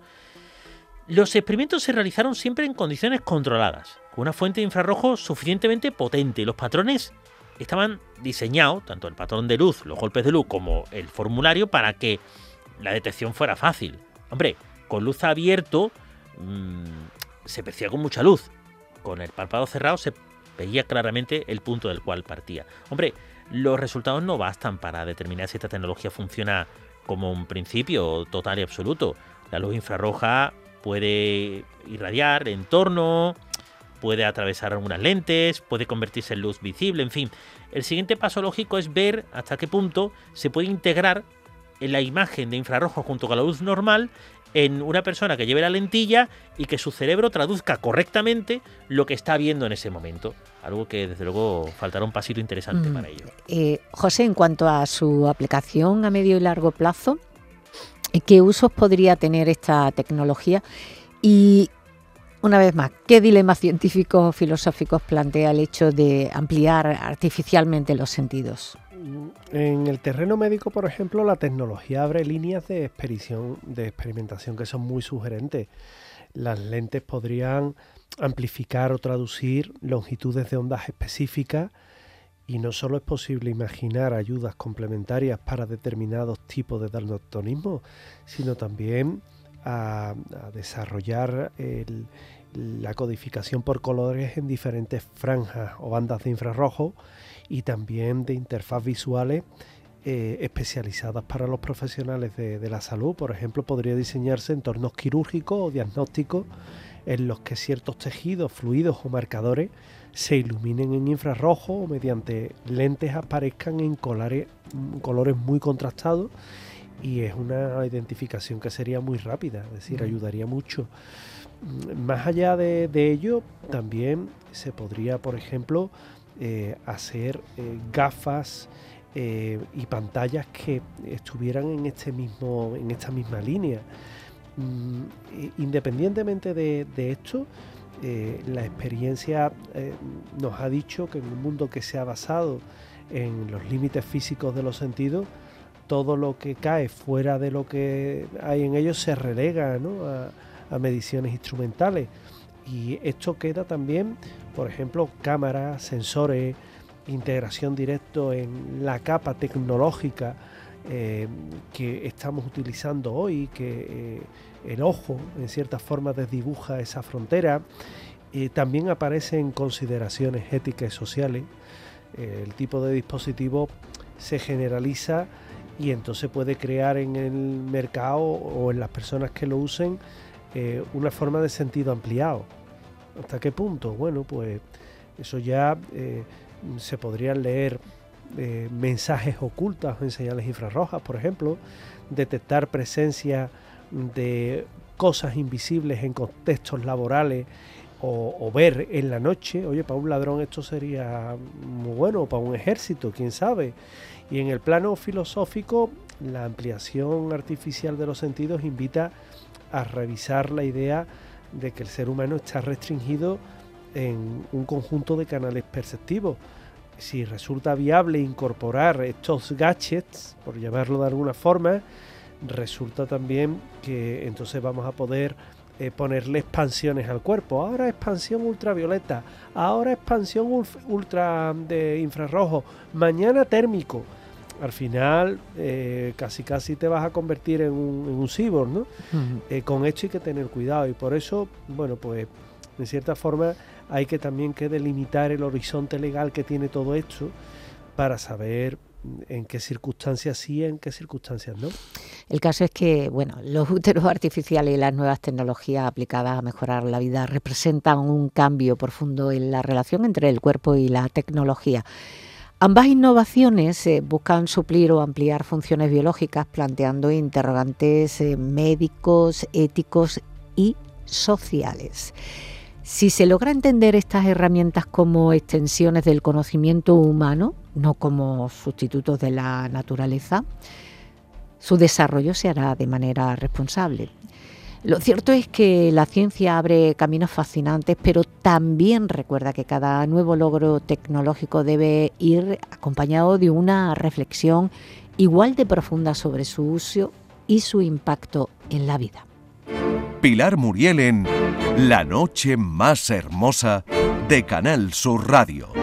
Los experimentos se realizaron siempre en condiciones controladas, con una fuente de infrarrojo suficientemente potente, y los patrones estaban diseñados, tanto el patrón de luz, los golpes de luz, como el formulario, para que la detección fuera fácil. Hombre, con luz abierto mmm, se percibía con mucha luz. Con el párpado cerrado se veía claramente el punto del cual partía. Hombre, los resultados no bastan para determinar si esta tecnología funciona como un principio total y absoluto. La luz infrarroja puede irradiar el entorno, puede atravesar algunas lentes, puede convertirse en luz visible, en fin. El siguiente paso lógico es ver hasta qué punto se puede integrar en la imagen de infrarrojo junto con la luz normal en una persona que lleve la lentilla y que su cerebro traduzca correctamente lo que está viendo en ese momento. Algo que desde luego faltará un pasito interesante mm. para ello. Eh, José, en cuanto a su aplicación a medio y largo plazo, ¿qué usos podría tener esta tecnología? Y una vez más, ¿qué dilemas científicos o filosóficos plantea el hecho de ampliar artificialmente los sentidos? En el terreno médico, por ejemplo, la tecnología abre líneas de, de experimentación que son muy sugerentes. Las lentes podrían amplificar o traducir longitudes de ondas específicas y no solo es posible imaginar ayudas complementarias para determinados tipos de daltonismo, sino también a, a desarrollar el, la codificación por colores en diferentes franjas o bandas de infrarrojo y también de interfaz visuales eh, especializadas para los profesionales de, de la salud. Por ejemplo, podría diseñarse entornos quirúrgicos o diagnósticos en los que ciertos tejidos, fluidos o marcadores se iluminen en infrarrojo o mediante lentes aparezcan en colores, colores muy contrastados, y es una identificación que sería muy rápida, es decir, ayudaría mucho. Más allá de, de ello, también se podría, por ejemplo, eh, hacer eh, gafas eh, y pantallas que estuvieran en este mismo, en esta misma línea. Mm, independientemente de, de esto, eh, la experiencia eh, nos ha dicho que en un mundo que se ha basado en los límites físicos de los sentidos, todo lo que cae fuera de lo que hay en ellos se relega, ¿no?, a, a mediciones instrumentales. Y esto queda también, por ejemplo, cámaras, sensores, integración directo en la capa tecnológica eh, que estamos utilizando hoy, que eh, el ojo en cierta forma desdibuja esa frontera. Eh, también aparecen consideraciones éticas y sociales. Eh, el tipo de dispositivo se generaliza y entonces puede crear en el mercado o en las personas que lo usen eh, una forma de sentido ampliado. ¿Hasta qué punto? Bueno, pues eso ya eh, se podrían leer eh, mensajes ocultos en señales infrarrojas, por ejemplo, detectar presencia de cosas invisibles en contextos laborales o, o ver en la noche. Oye, para un ladrón esto sería muy bueno, para un ejército, quién sabe. Y en el plano filosófico, la ampliación artificial de los sentidos invita a revisar la idea de que el ser humano está restringido en un conjunto de canales perceptivos. Si resulta viable incorporar estos gadgets, por llamarlo de alguna forma, resulta también que entonces vamos a poder eh, ponerle expansiones al cuerpo. Ahora expansión ultravioleta, ahora expansión ultra de infrarrojo, mañana térmico. Al final eh, casi casi te vas a convertir en un, en un cyborg, ¿no? Uh-huh. Eh, con esto hay que tener cuidado y por eso, bueno, pues de cierta forma hay que también que delimitar el horizonte legal que tiene todo esto para saber en qué circunstancias sí y en qué circunstancias no. El caso es que, bueno, los úteros artificiales y las nuevas tecnologías aplicadas a mejorar la vida representan un cambio profundo en la relación entre el cuerpo y la tecnología. Ambas innovaciones eh, buscan suplir o ampliar funciones biológicas, planteando interrogantes eh, médicos, éticos y sociales. Si se logra entender estas herramientas como extensiones del conocimiento humano, no como sustitutos de la naturaleza, su desarrollo se hará de manera responsable. Lo cierto es que la ciencia abre caminos fascinantes, pero también recuerda que cada nuevo logro tecnológico debe ir acompañado de una reflexión igual de profunda sobre su uso y su impacto en la vida. Pilar Muriel en La noche más hermosa de Canal Sur Radio.